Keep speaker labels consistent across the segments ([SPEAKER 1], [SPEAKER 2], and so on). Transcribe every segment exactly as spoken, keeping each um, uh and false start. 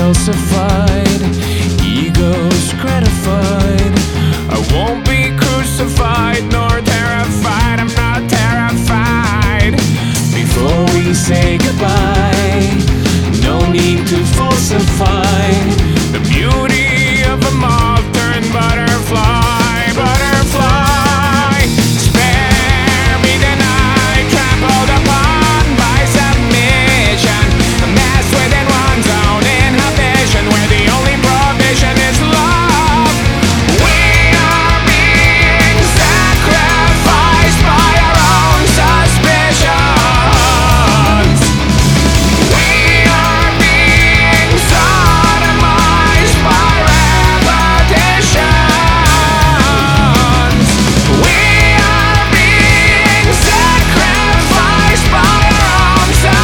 [SPEAKER 1] falsified, egos gratified. I won't be crucified nor terrified, I'm not terrified. Before we say goodbye, no need to falsify the beauty of a moth turned butterfly, butterfly. Spare me the night, trampled upon by submission, amassed within one's own inhibition, where the only provision is love. We are being sacrificed by our own suspicions. We are being sodomized by repetitions. We are being sacrificed by our own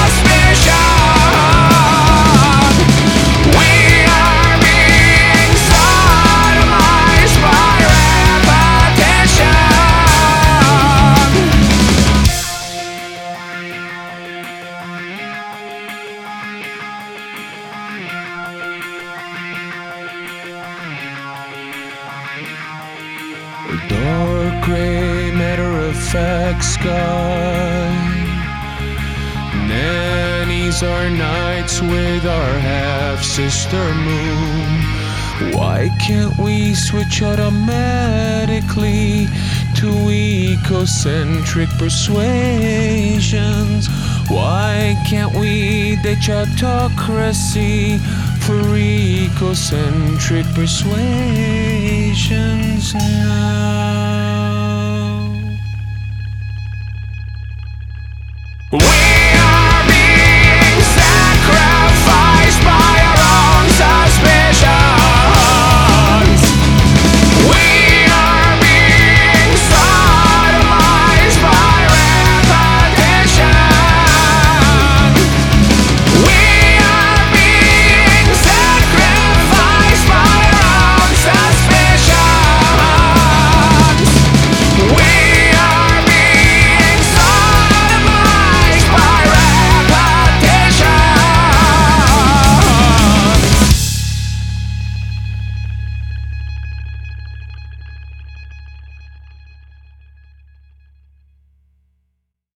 [SPEAKER 1] suspicion. We are being sodomized by repetition. A dark gray matter-of-fact sky. Nannies are nights with our half-sister moon. Why can't we switch automatically to ecocentric persuasions? Why can't we ditch autocracy for ecocentric persuasions now?